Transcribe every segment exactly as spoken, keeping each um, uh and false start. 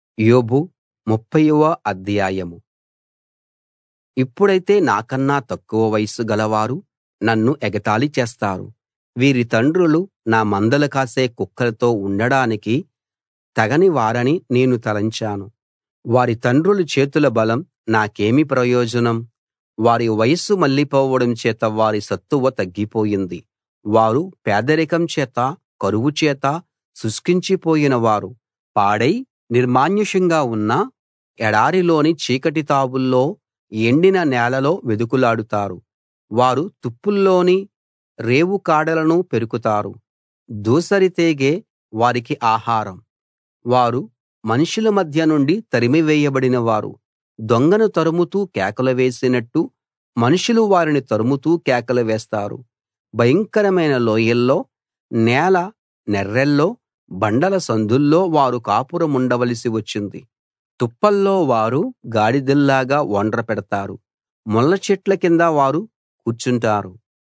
యోబు ముప్ఫైవ అధ్యాయం. ఇప్పుడైతే నాకన్నా తక్కువ వయస్సు గలవారు నన్ను ఎగతాళి చేస్తారు. వీరి తండ్రులు నా మందలు కాసే కుక్కలతో ఉండడానికి తగని వారని నేను తలంచాను. వారి తండ్రుల చేతుల బలం నాకేమి ప్రయోజనం? వారి వయస్సు మళ్ళిపోవడం చేత వారి సత్తువ తగ్గిపోయింది. వారు పేదరికం చేత, కరువు చేత శుష్కించిపోయిన వారు. పాడై నిర్మానుష్యంగా ఉన్న ఎడారిలోని చీకటి తావుల్లో, ఎండిన నేలలో వెదుకులాడుతారు. వారు తుప్పల్లోని రేవు కాడలను పెరుకుతారు. దూసరి తేగె వారికి ఆహారం. వారు మనుషుల మధ్య నుండి తరిమివేయబడిన వారు. దొంగను తరుముతూ కేకలు వేసినట్టు మనుషులు వారిని తరుముతూ కేకలు వేస్తారు. భయంకరమైన లోయల్లో, నేల నెర్రెల్లో, బండల సందుల్లో వారు కాపురముండవలసి వచ్చింది. తుప్పల్లో వారు గాడిదల్లాగా ఒండ్ర పెడతారు. ముళ్ళ చెట్ల కింద వారు కూర్చుంటారు.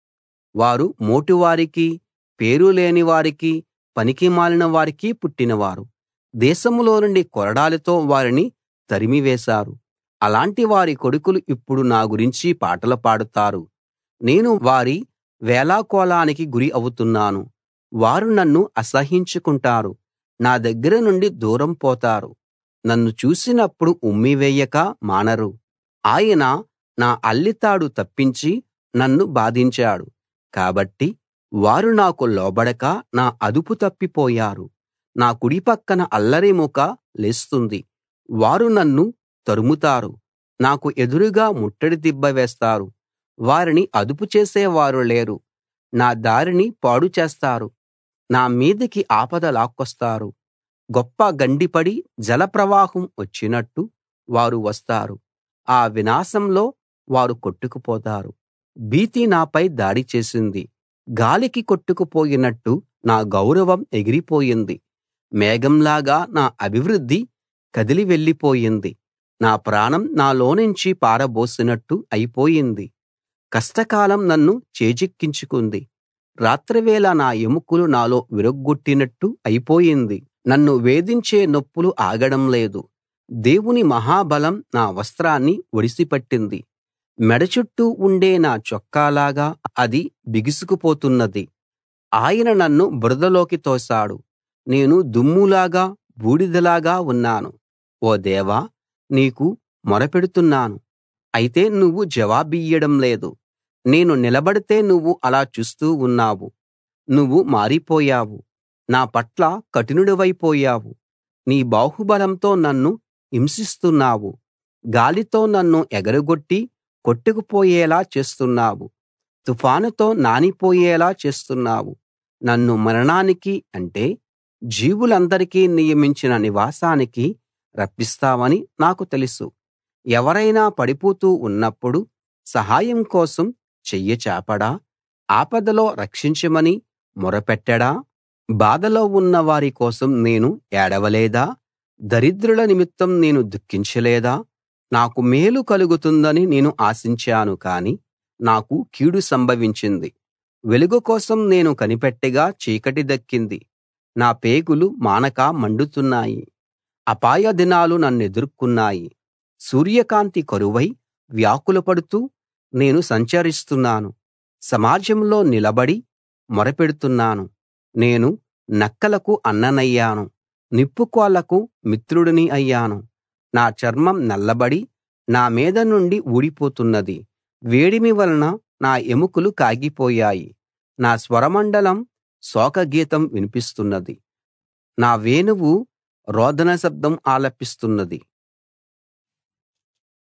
వారు మోటువారికి, పేరు లేని వారికి, పనికిమాలిన వారికి పుట్టినవారు. దేశంలో నుండి కొరడాలతో వారిని తరిమివేశారు. అలాంటి వారి కొడుకులు ఇప్పుడు నా గురించి పాటలు పాడుతారు. నేను వారి వేళాకోళానికి గురి అవుతున్నాను. వారు నన్ను అసహ్యించుకుంటారు, నా దగ్గర నుండి దూరం పోతారు. నన్ను చూసినప్పుడు ఉమ్మివేయక మానరు. ఆయన నా అల్లితాడు తప్పించి నన్ను బాధించాడు. కాబట్టి వారు నాకు లోబడక నా అదుపు తప్పిపోయారు. నా కుడి పక్కన అల్లరి మూక లేస్తుంది. వారు నన్ను తరుముతారు, నాకు ఎదురుగా ముట్టడి దిబ్బ వేస్తారు. వారిని అదుపు చేసేవారు లేరు. నా దారిని పాడు చేస్తారు. నా మీదికి ఆపద లాక్కొస్తారు. గొప్ప గండిపడి జలప్రవాహం వచ్చినట్టు వారు వస్తారు. ఆ వినాశంలో వారు కొట్టుకుపోతారు. భీతి నాపై దాడి చేసింది. గాలికి కొట్టుకుపోయినట్టు నా గౌరవం ఎగిరిపోయింది. మేఘంలాగా నా అభివృద్ధి కదిలి వెళ్ళిపోయింది. నా ప్రాణం నాలోనుంచి పారబోసినట్టు అయిపోయింది. కష్టకాలం నన్ను చేజిక్కించుకుంది. రాత్రివేళ నా ఎముకలు నాలో విరగ్గొట్టినట్టు అయిపోయింది. నన్ను వేధించే నొప్పులు ఆగడం లేదు. దేవుని మహాబలం నా వస్త్రాన్ని ఒడిసిపట్టింది. మెడ చుట్టూ ఉండే నా చొక్కాలాగా అది బిగుసుకుపోతున్నది. ఆయన నన్ను బురదలోకి తోశాడు. నేను దుమ్ములాగా, బూడిదలాగా ఉన్నాను. ఓ దేవా, నీకు మొరపెడుతున్నాను, అయితే నువ్వు జవాబియ్యడం లేదు. నేను నిలబడితే నువ్వు అలా చూస్తూ ఉన్నావు. నువ్వు మారిపోయావు, నా పట్ల కఠినుడివైపోయావు. నీ బాహుబలంతో నన్ను హింసిస్తున్నావు. గాలితో నన్ను ఎగరగొట్టి కొట్టుకుపోయేలా చేస్తున్నావు. తుఫానుతో నానిపోయేలా చేస్తున్నావు. నన్ను మరణానికి, అంటే జీవులందరికీ నియమించిన నివాసానికి రప్పిస్తావని నాకు తెలుసు. ఎవరైనా పడిపోతూ ఉన్నప్పుడు సహాయం కోసం చెయ్యి చాపడా? ఆపదలో రక్షించమని మొరపెట్టడా? బాధలో ఉన్న వారి కోసం నేను ఏడవలేదా? దరిద్రుల నిమిత్తం నేను దుఃఖించలేదా? నాకు మేలు కలుగుతుందని నేను ఆశించాను, కానీ నాకు కీడు సంభవించింది. వెలుగు కోసం నేను కనిపెట్టగా చీకటి దక్కింది. నా పేగులు మానక మండుతున్నాయి. అపాయ దినాలు నన్నెదుర్కొన్నాయి. సూర్యకాంతి కరువై వ్యాకులపడుతూ నేను సంచరిస్తున్నాను. సమాజంలో నిలబడి మొరపెడుతున్నాను. నేను నక్కలకు అన్ననయ్యాను, నిప్పుకోళ్లకు మిత్రుడిని అయ్యాను. నా చర్మం నల్లబడి నా మీద నుండి ఊడిపోతున్నది. వేడిమి వలన నా ఎముకలు కాగిపోయాయి. నా స్వరమండలం శోకగీతం వినిపిస్తున్నది. నా వేణువు రోదన శబ్దం ఆలపిస్తున్నది.